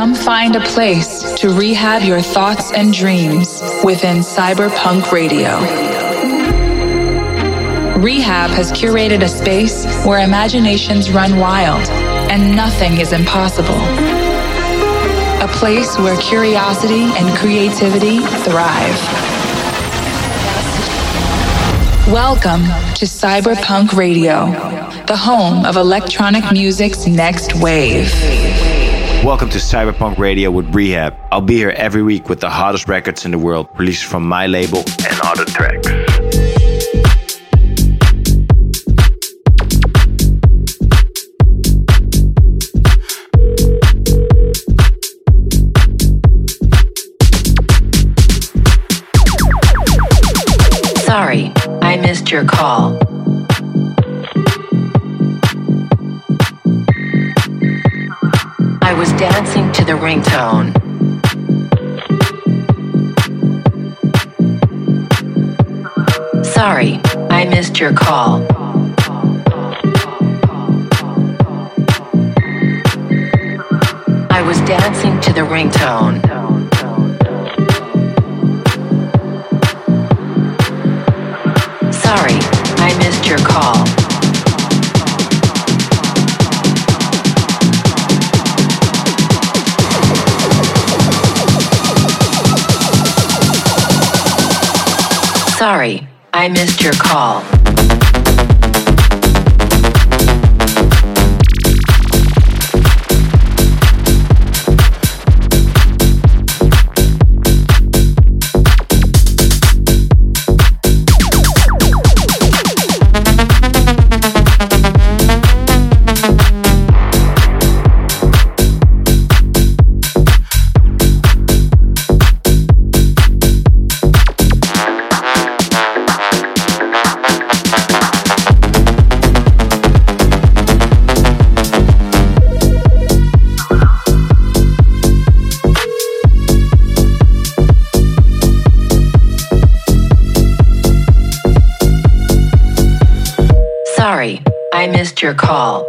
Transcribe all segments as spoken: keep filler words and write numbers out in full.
Come find a place to rehab your thoughts and dreams within Cyberpunk Radio. Rehab has curated a space where imaginations run wild and nothing is impossible. A place where curiosity and creativity thrive. Welcome to Cyberpunk Radio, the home of electronic music's next wave. Welcome to Cyberpunk Radio with Rehab. I'll be here every week with the hottest records in the world, released from my label and other tracks. Sorry, I missed your call. I was dancing to the ringtone. Sorry, I missed your call. I was dancing to the ringtone. Sorry, I missed your call. Sorry, I missed your call. Sorry, I missed your call.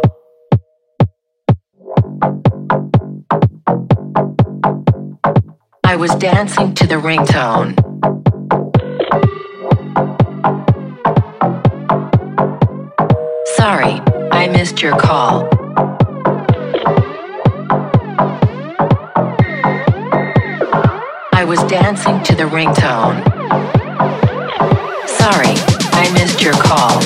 I was dancing to the ringtone. Sorry, I missed your call. I was dancing to the ringtone. Sorry, I missed your call.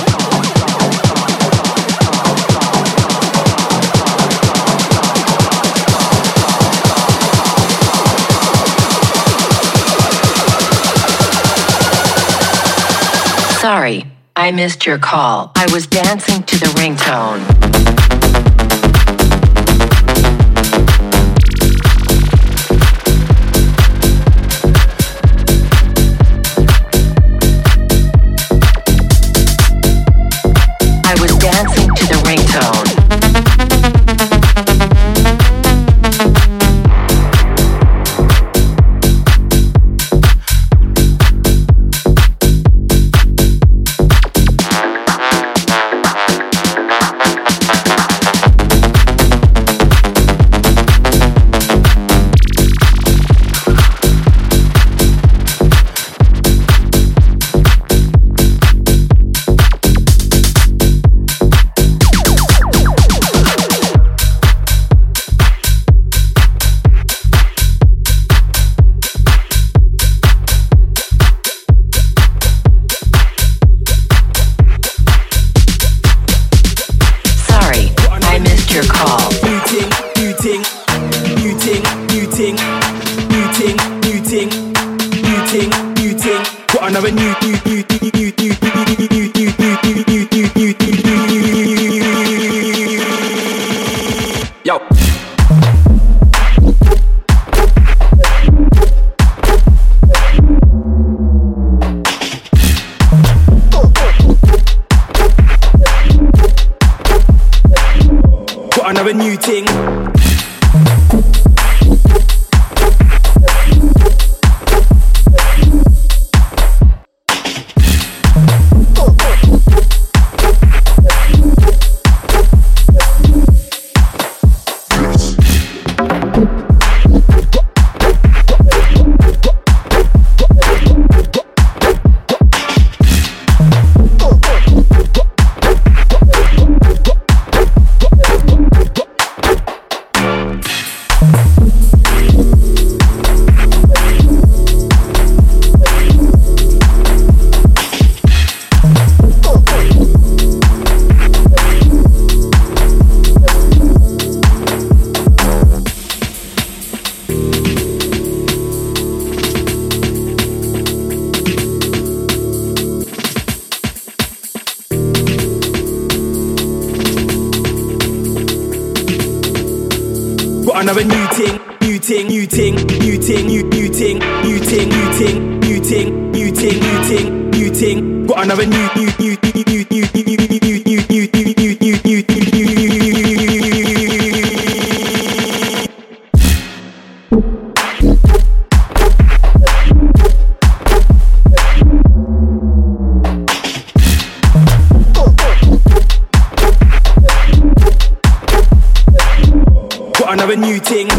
Sorry, I missed your call. I was dancing to the ringtone. I was dancing to the ringtone. Another new thing. got another new ting, new ting, new ting, new ting, new new ting, new ting, new ting, new ting, new ting, new ting, new ting. Got another new new new new new new new new new new new new new new another new ting.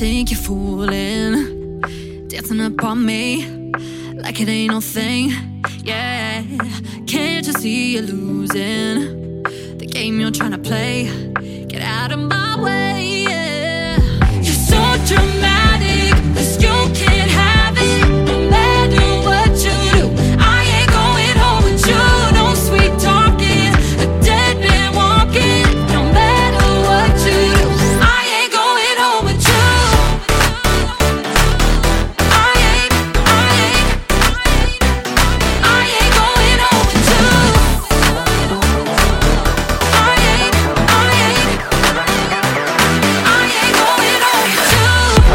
think you're fooling, dancing up on me like it ain't no thing. Yeah, can't you see you're losing the game you're trying to play? Get out of my way. Yeah, you're so dramatic, 'cause you can't have it. No matter what you do, I ain't going home with you. No sweet talking, a dead man walking. No matter what you do, I ain't going home with you. I ain't, I ain't, I ain't going home with you. I ain't, I ain't, I ain't going home with you.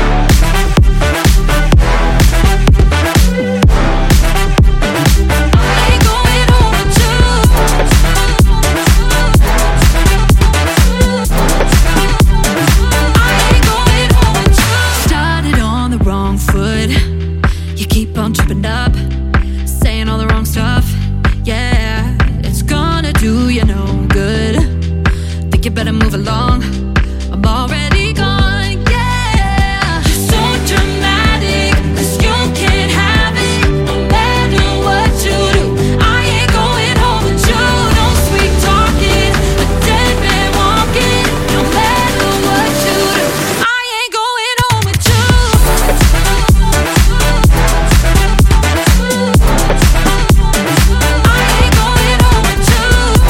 Started on the wrong foot. You keep on tripping up, saying all the wrong stuff. Yeah, it's gonna do you no good. Think you better move along. I'm already gone. Yeah, you're so dramatic, 'cause you can't have it. No matter what you do, I ain't going home with you. No sweet talking, a dead man walking. No matter what you do, I ain't going home with you. I ain't going home with you.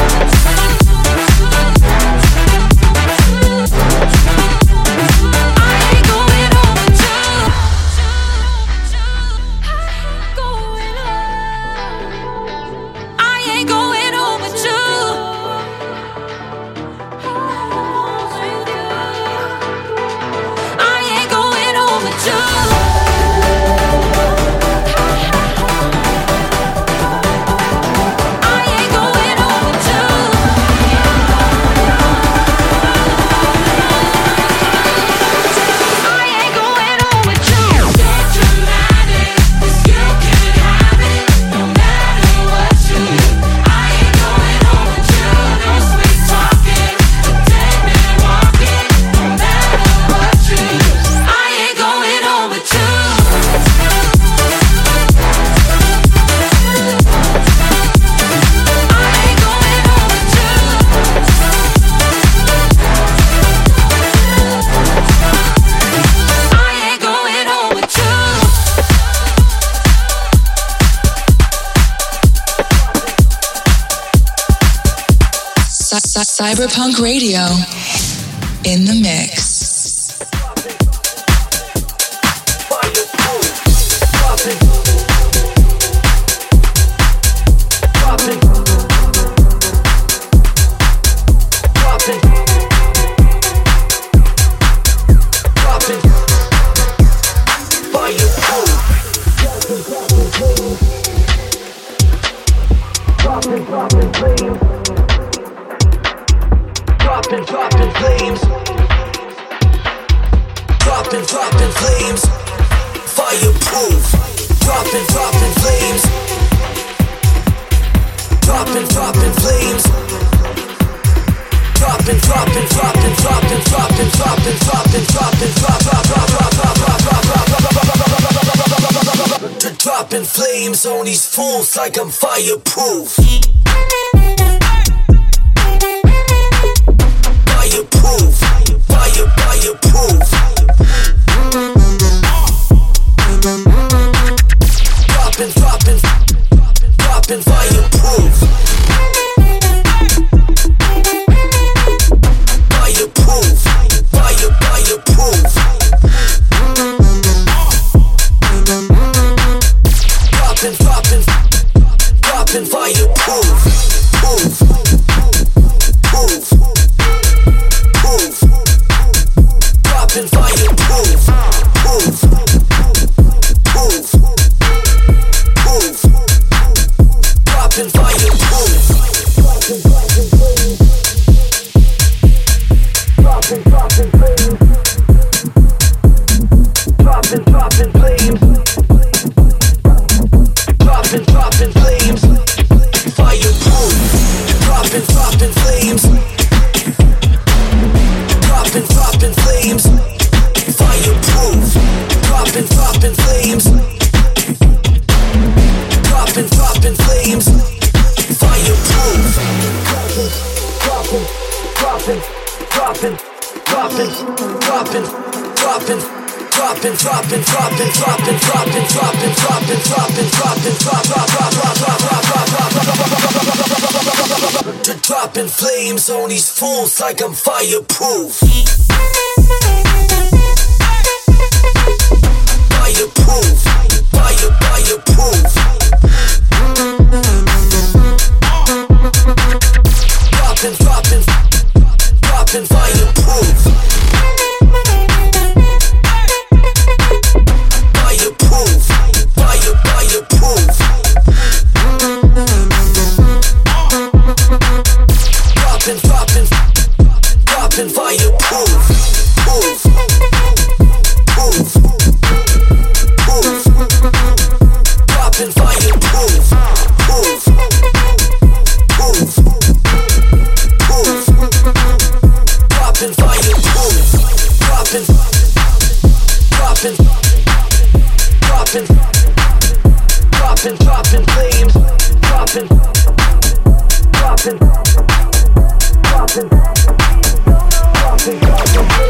Cyberpunk Radio in the mix. Dropping, dropping flames. Dropping, dropping flames. Fireproof. Dropping, dropping flames. Dropping, dropping flames. Dropping, dropping, dropping, dropping, dropping, dropping, dropping, dropping, drop, drop, drop, drop, drop, drop, drop, drop, drop. Dropping flames on these fools like I'm fireproof. Fireproof, fire, fireproof. Dropping, dropping, dropping fireproof. Fireproof, fire, fireproof. Dropping, dropping, dropping fireproof. Proof, proof. Dropping fireproof, proof, proof, proof. Dropping fireproof. Dropping, dropping flames. Dropping, dropping flames. Dropping, dropping flames. Fireproof. Dropping, dropping flames. Dropping, dropping flames. Fireproof. dropping, dropping flames. Dropping, dropping flames. Fireproof. Dropping, dropping, dropping, dropping, dropping, dropping, dropping, dropping, dropping, dropping, dropping, dropping, dropping, dropping, dropping, dropping, drop, drop, drop, drop, drop, drop, drop, drop, drop. To dropping flames on these fools like I'm fireproof. Fireproof, fire, fireproof. Dropping, dropping, dropping fireproof. Fireproof, fire, fireproof. Dropping, dropping, dropping fireproof. Proof, proof, proof. Dropping fireproof. Proof, proof, proof. Dropping fireproof. Dropping, dropping, dropping, dropping, dropping flames. Dropping, dropping, dropping, dropping, dropping.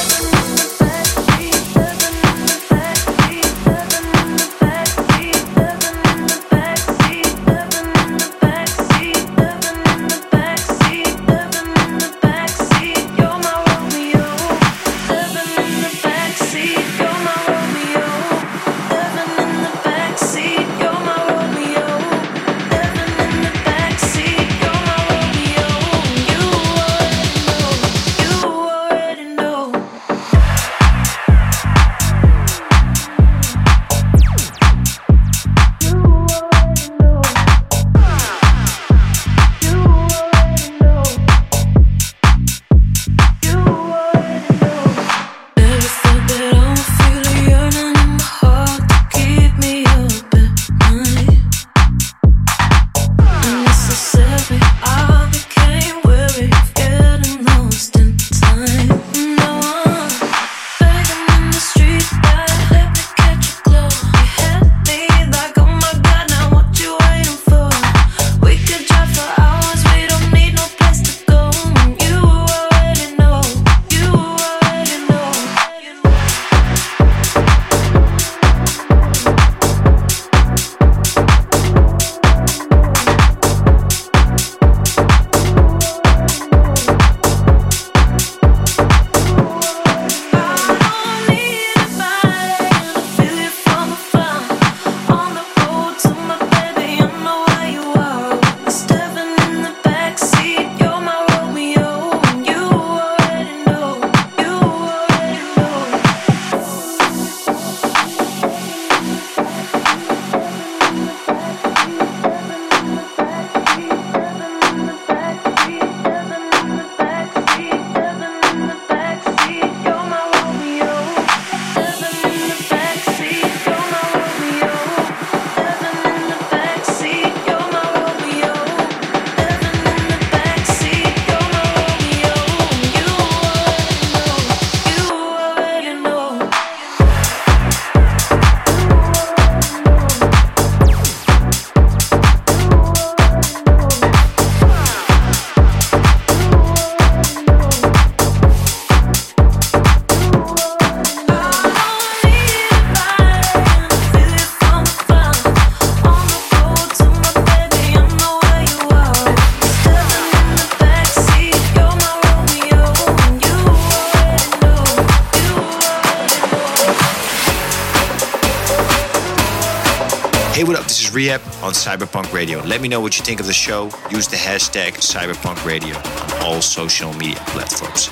Hey, what up? This is Rehab on Cyberpunk Radio. Let me know what you think of the show. Use the hashtag Cyberpunk Radio on all social media platforms.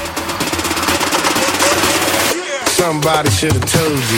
Somebody should have told you.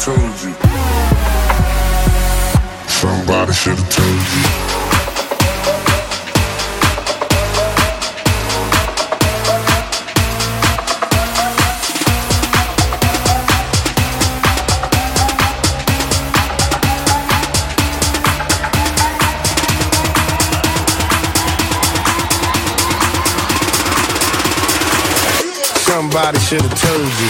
told you. Somebody should have told you. Somebody should have told you.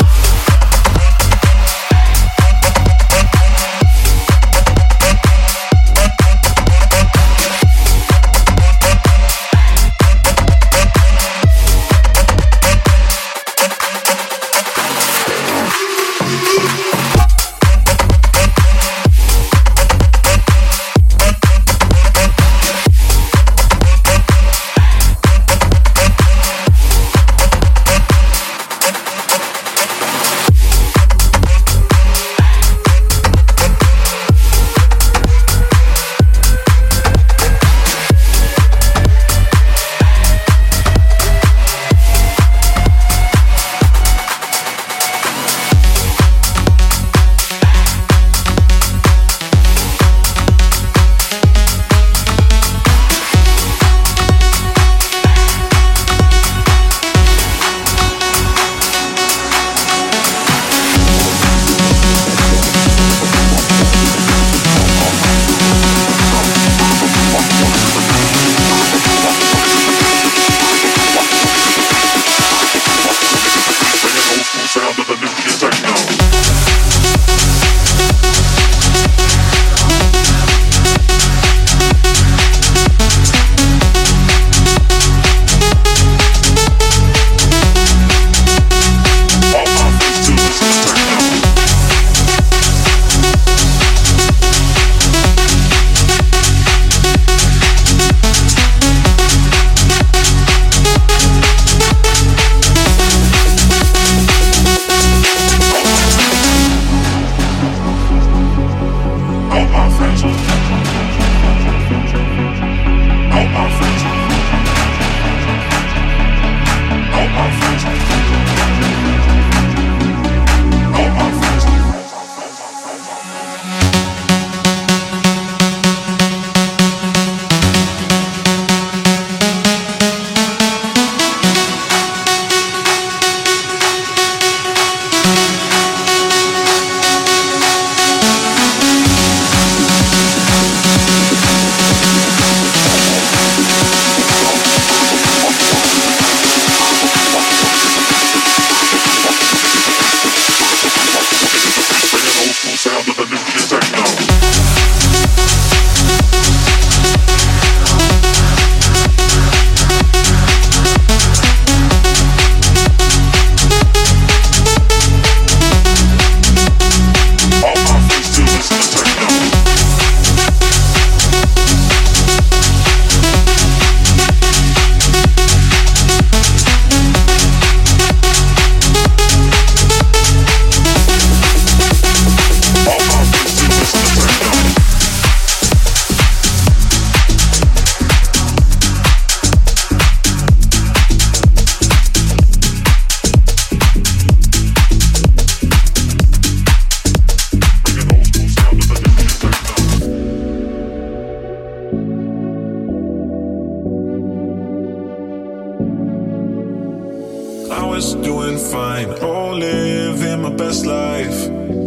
was doing fine, oh, living my best life.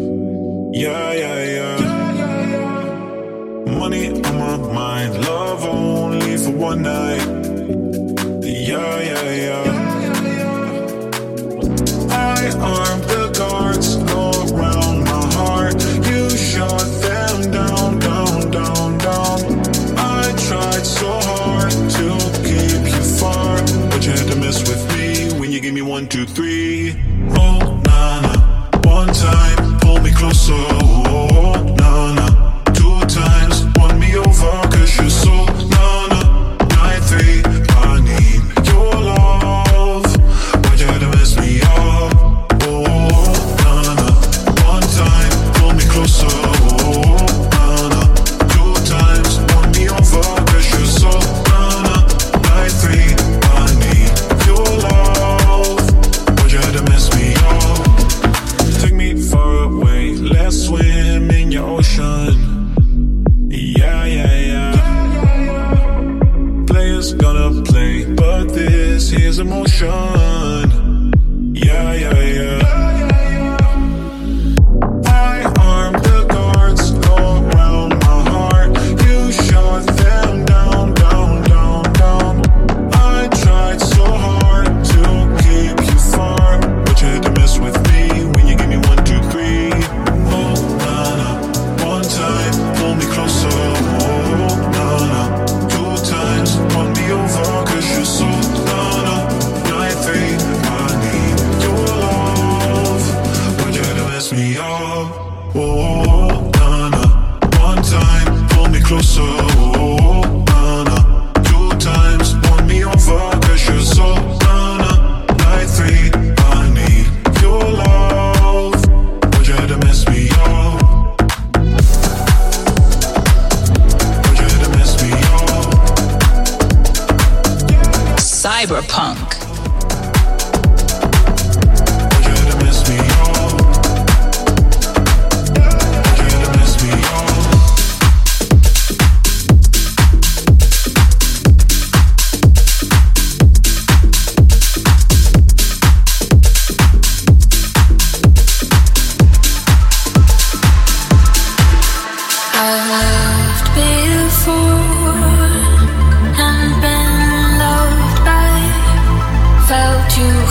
Yeah, yeah, yeah. Money on my mind, love only for one night. Yeah, yeah, yeah. I armed the guards all around my heart. You shot them down, down, down, down. I tried so hard to keep you far, but you had to mess with me when you gave me one, two, three. Oh, nah, nah. One time, pull me closer. Oh, nah, nah. Two times, won me over, cause you're so nah, nah. Nine, three, I need your love, but you had to mess me up. Oh, nah, nah. One time, pull me closer. Oh, nah, nah. Two times, won me over, cause you're so nah, nah. Nine, three, I need your love, but you had to mess me up. Take me far away, let's swim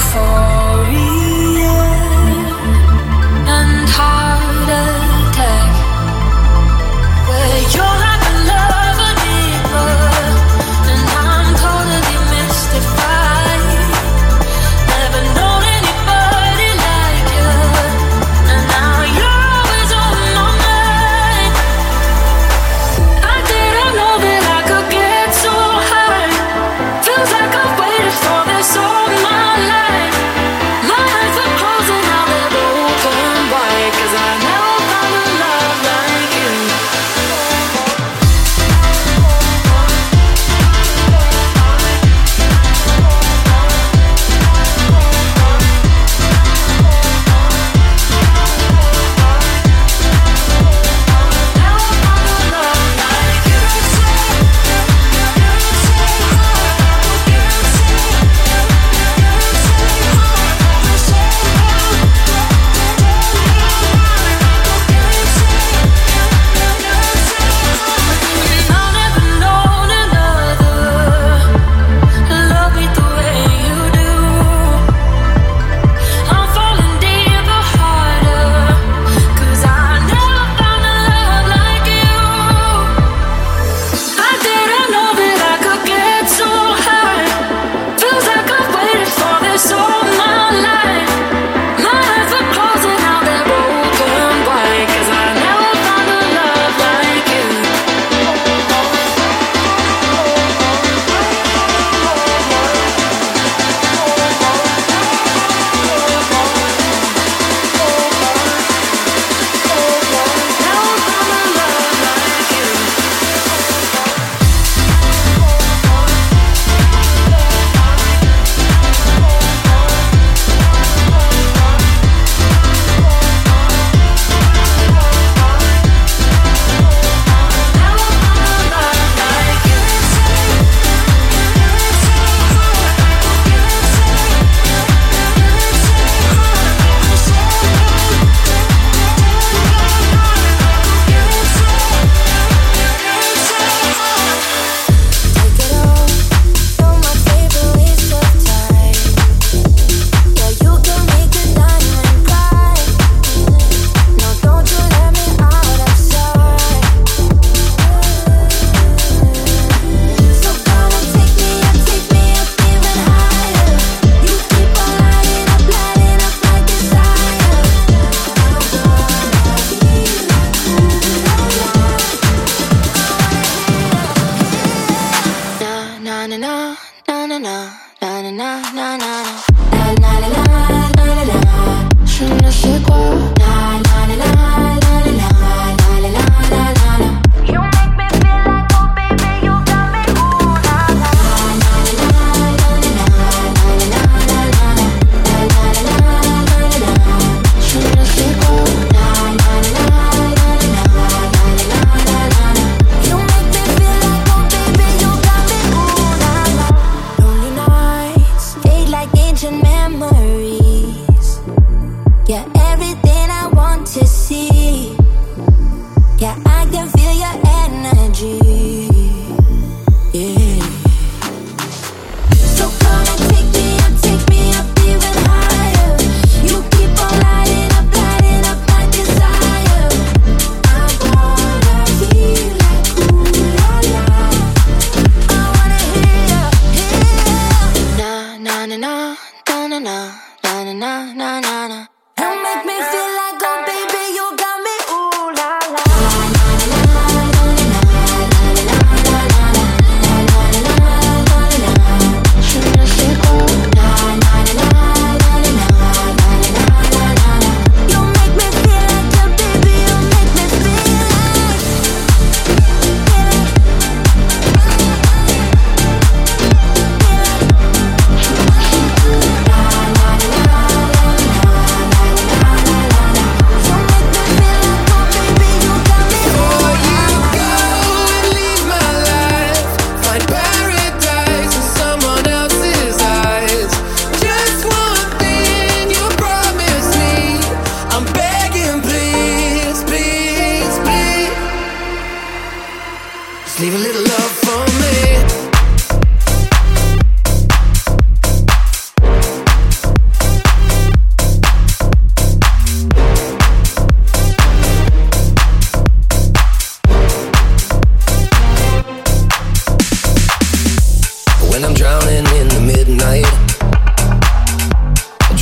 You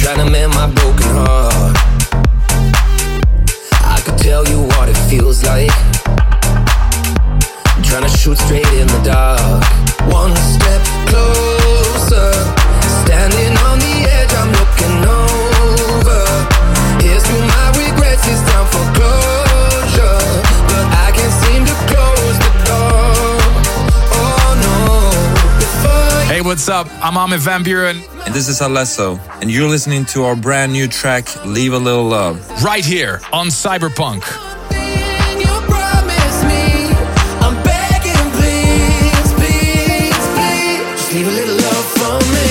trying to mend my broken heart. I could tell you what it feels like, I'm trying to shoot straight in the dark. One step closer, standing on the edge, I'm looking over. Here's to my regrets, it's time for closure, but I can't seem to close the door. Oh no. Hey, what's up? I'm Armin van Buuren. And this is Alesso. And you're listening to our brand new track, Leave a Little Love. Right here on Cyberpunk. Leave a little love for me.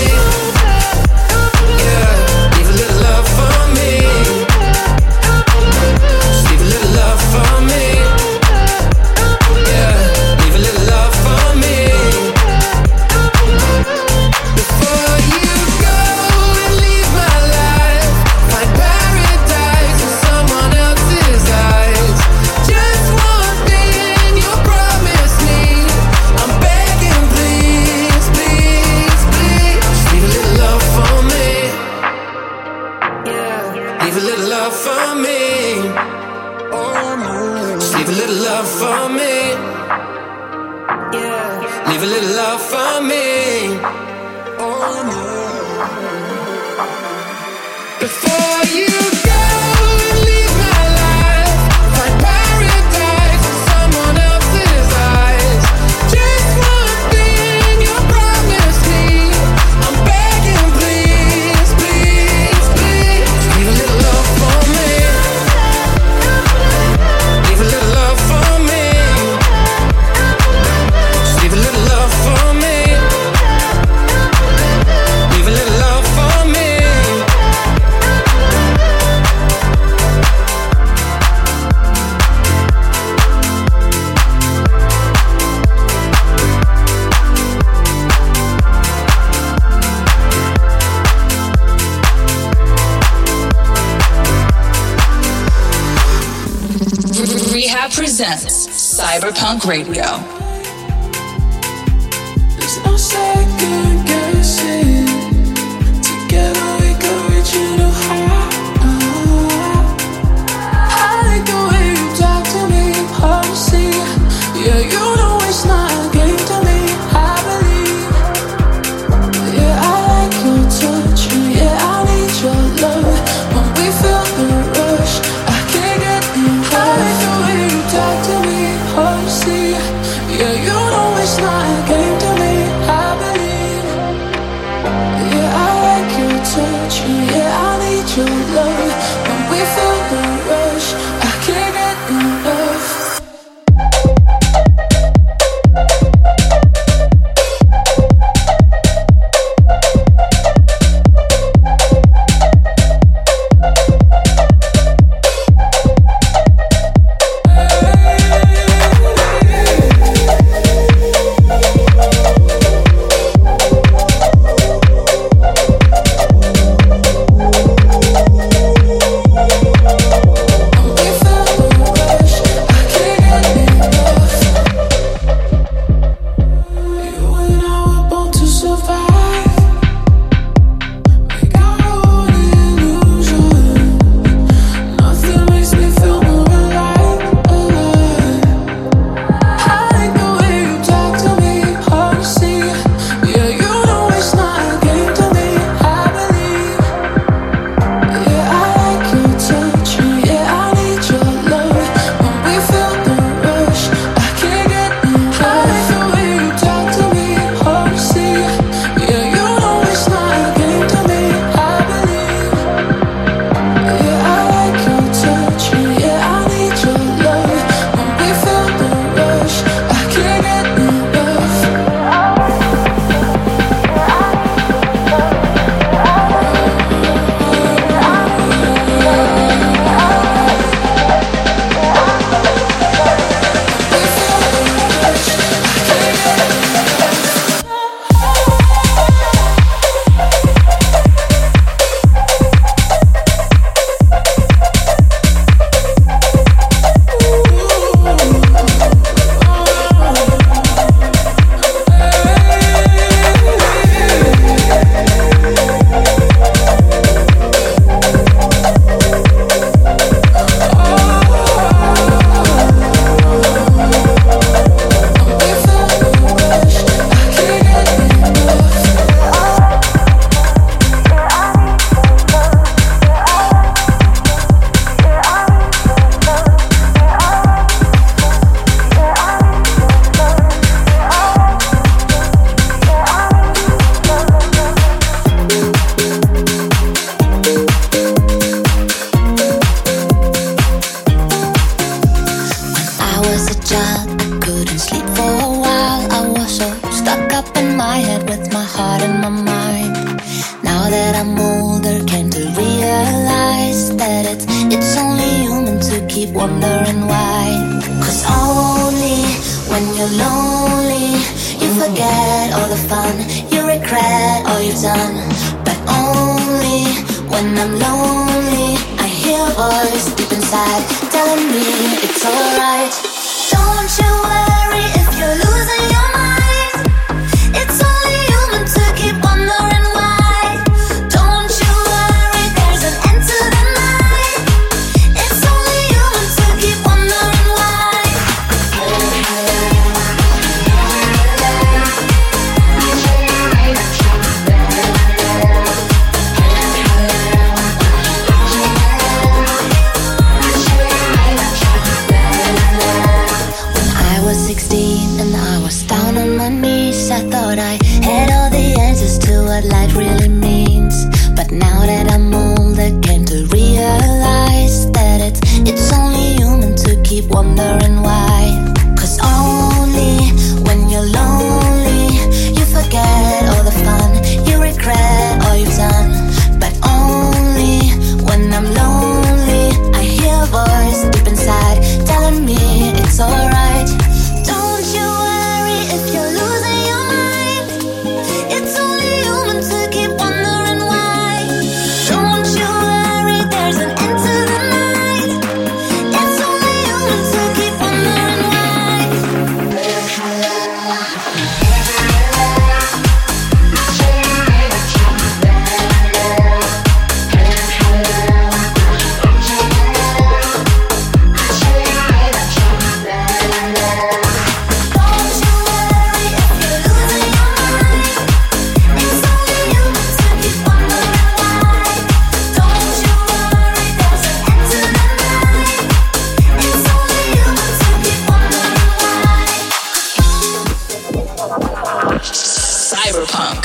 Yeah, leave a little love for me. Just leave a little love for me. Yeah, leave a little love for me. Before you go and leave my life, find paradise in someone else's eyes. Just one thing you promised me, I'm begging please, please, please. Just leave a little love for me. Yeah, leave a little love for me. Just leave a little love for me. Yeah, leave a little love for me. Before you go and leave my life, find paradise in someone else's eyes. Just one thing you promised me, I'm begging please, please, please. Leave a little love for me. Leave a little love for me. Just leave a little love for me. Leave a little love for me. Rehab presents Cyberpunk Radio. There's no second guessing. Together we can reach a new height. I like the way you talk to me, honestly. Yeah, you know it's not a game to me, I believe. Yeah, I like your touch. Yeah, I need your love. When we feel the rush, I can't get enough. I like the way you talk to me, honestly. Yeah, you know it's not a game to me, I believe. wondering why. Cause only when you're lonely you forget all the fun, you regret all you've done. But only when I'm lonely I hear a voice deep inside telling me it's alright. Don't you worry if you're losing your mind. It's only human to keep wondering why. Don't you worry, there's an end to the night. It's only human to keep wondering why. When I was sixteen and I was down on my knees, I thought I had all the answers to what life really means. But now that I'm old, I came to realize that it's it's only human to keep wondering why. Cause only when you're lonely you forget all the fun, you regret all you've done. But only when I'm lonely I hear a voice deep inside telling me it's alright. Don't you worry if you're losing your mind. It's only human to keep wondering why. Don't you worry, there's an end to the night. It's only human to keep wondering why. Cyberpunk.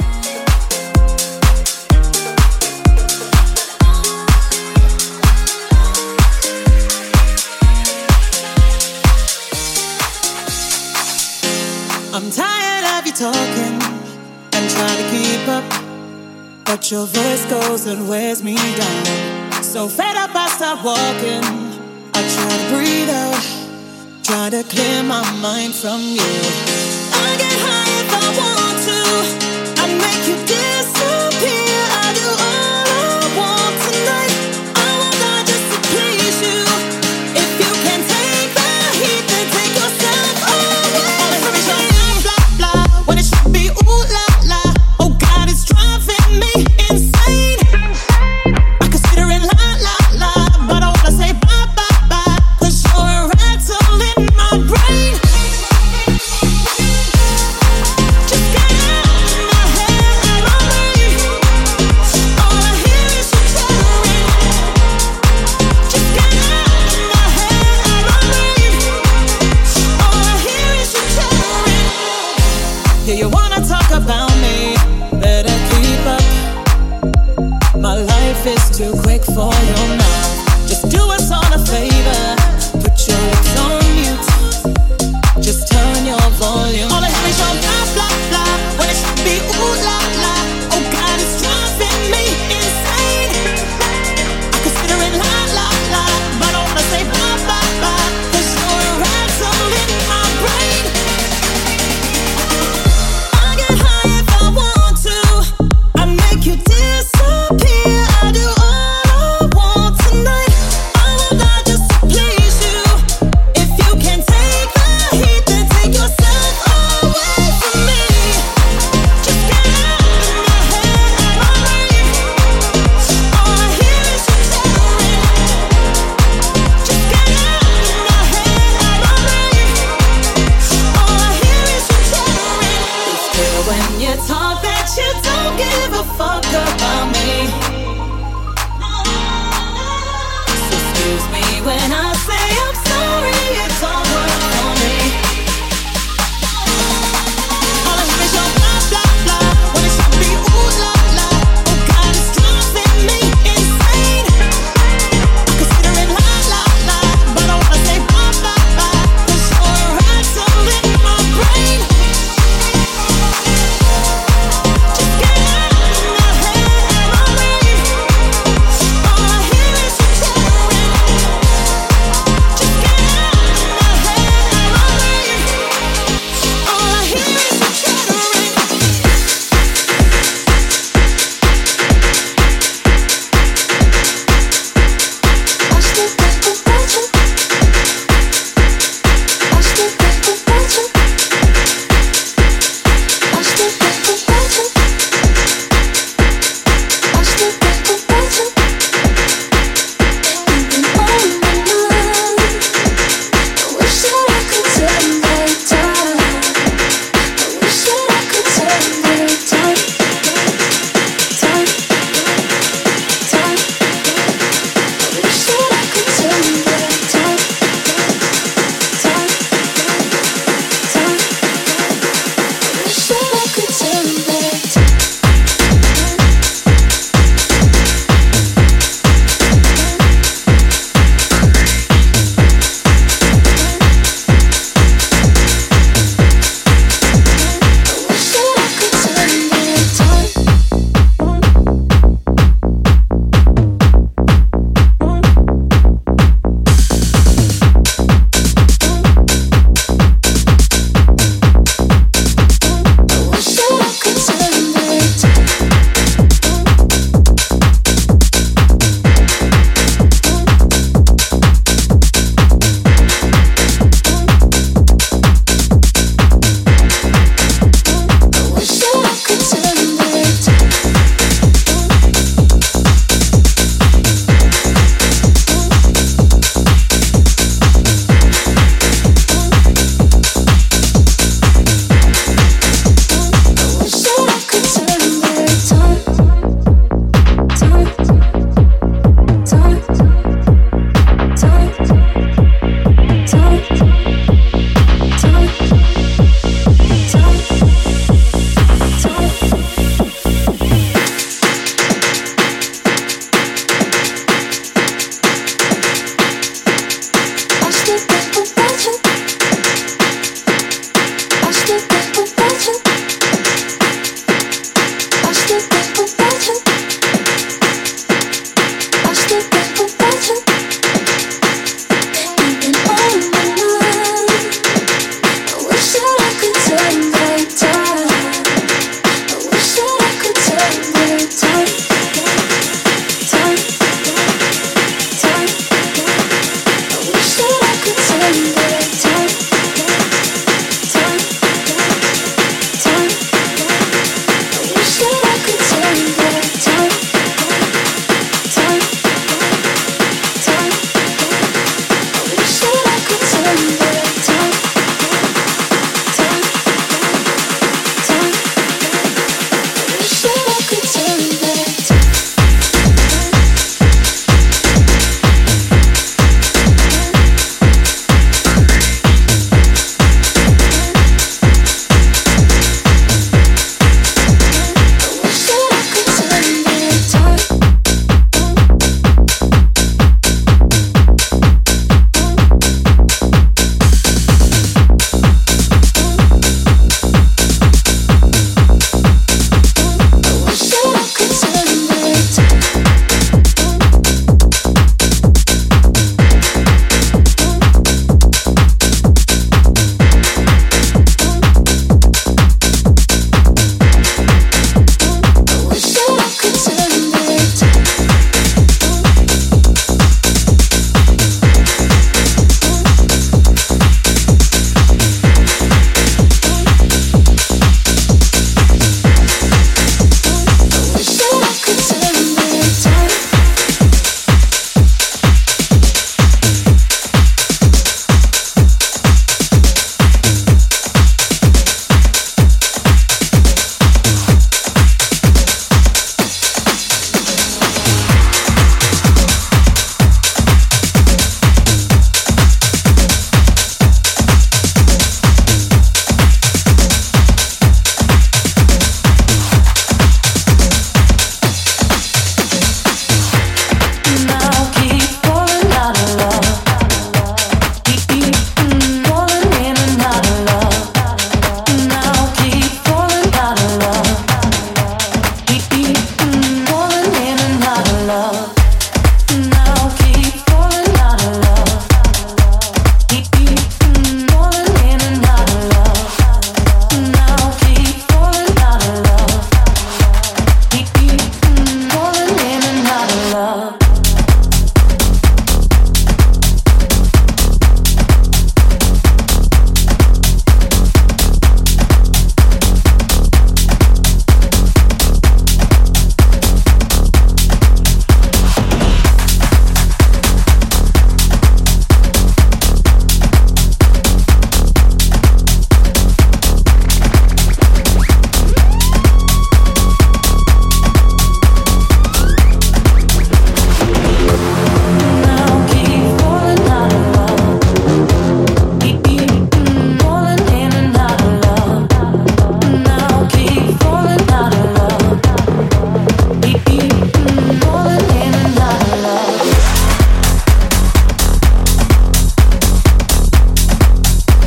I'm tired of you talking and trying to keep up, but your voice goes and wears me down. So fed up I start walking. I try to breathe out, try to clear my mind from you. I get high if I want to, I make you disappear. I do all I want tonight. I will die just to please you. If you can take the heat, then take yourself away. Blah blah, when it should be ooh la la. Oh God, it's driving me insane. I could sit here and la la la, but I wanna say bye bye bye. Cause you're a rattle in my brain. Just get out of my head and my brain. All I hear is you chattering. Just get out of my head and my brain. All I hear is you chattering. Yeah, you wanna talk about me? Better keep up. My life is too quick for your mouth. Just do us all a favor. Put your lips on mute. Just turn your volume. All I hear is your blah blah blah, when it should be ooh la la. Oh God, it's driving me insane. I could sit here and la la la, but I wanna say bye bye bye. Cause you're a rattle in my brain. I get high if I want to, I make you disappear. I do all I want tonight.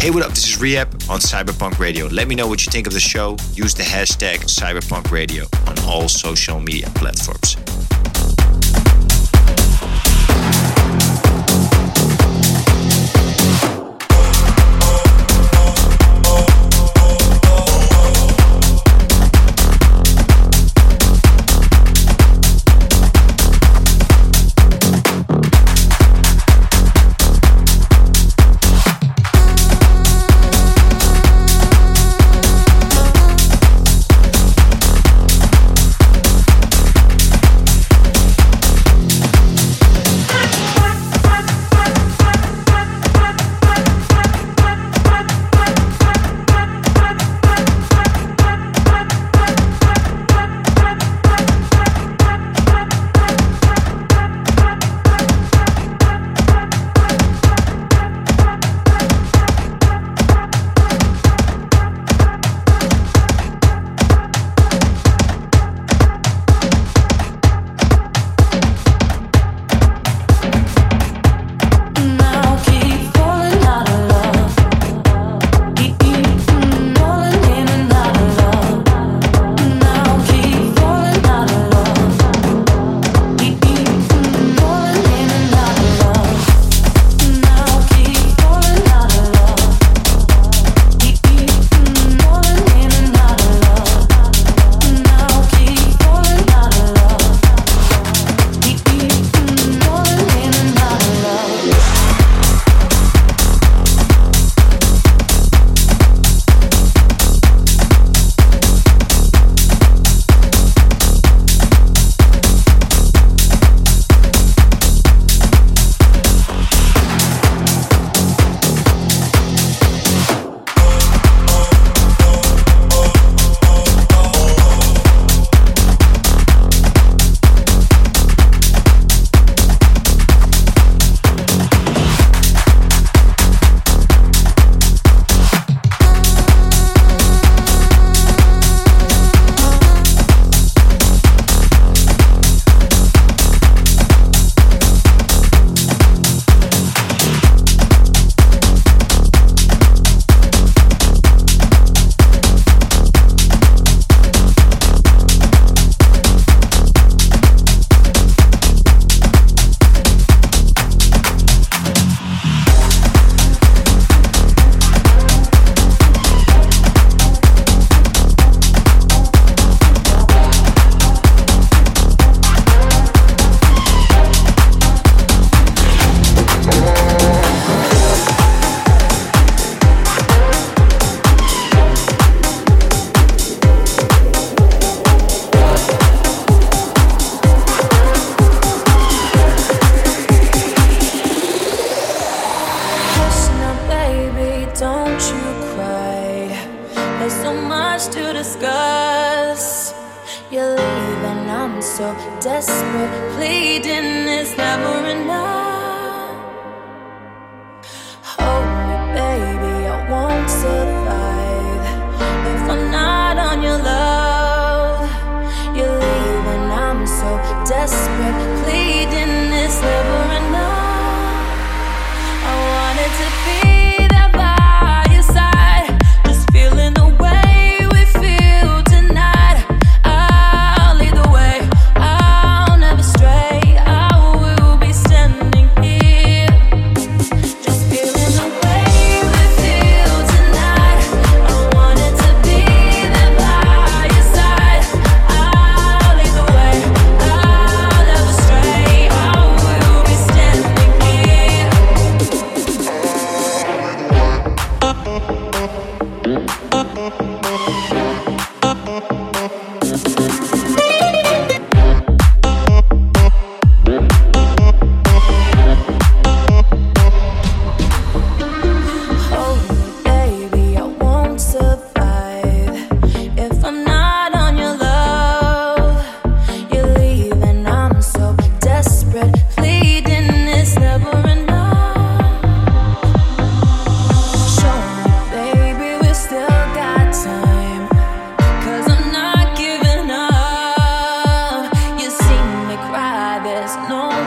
Hey, what up? This is Rehab on Cyberpunk Radio. Let me know what you think of the show. Use the hashtag Cyberpunk Radio on all social media platforms.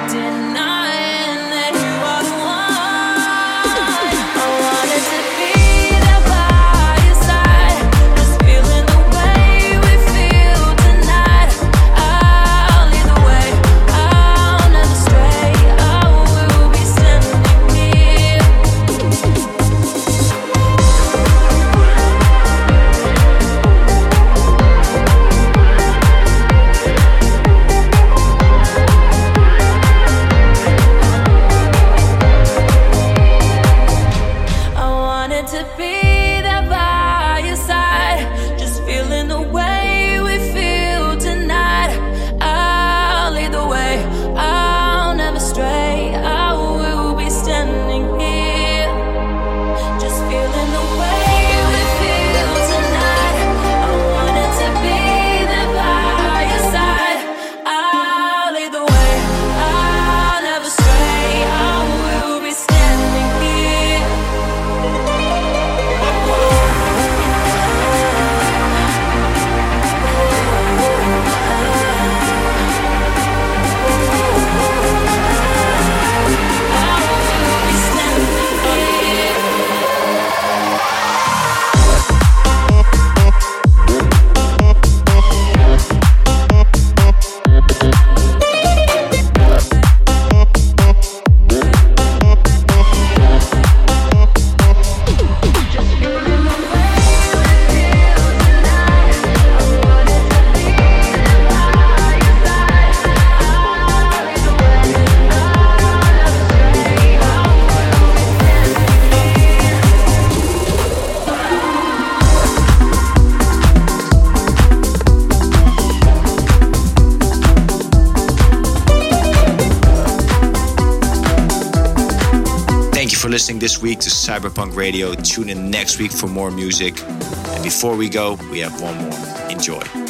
Denying that you are the one I wanted to be. for listening this week to Cyberpunk Radio. Tune in next week for more music. And before we go, we have one more. Enjoy.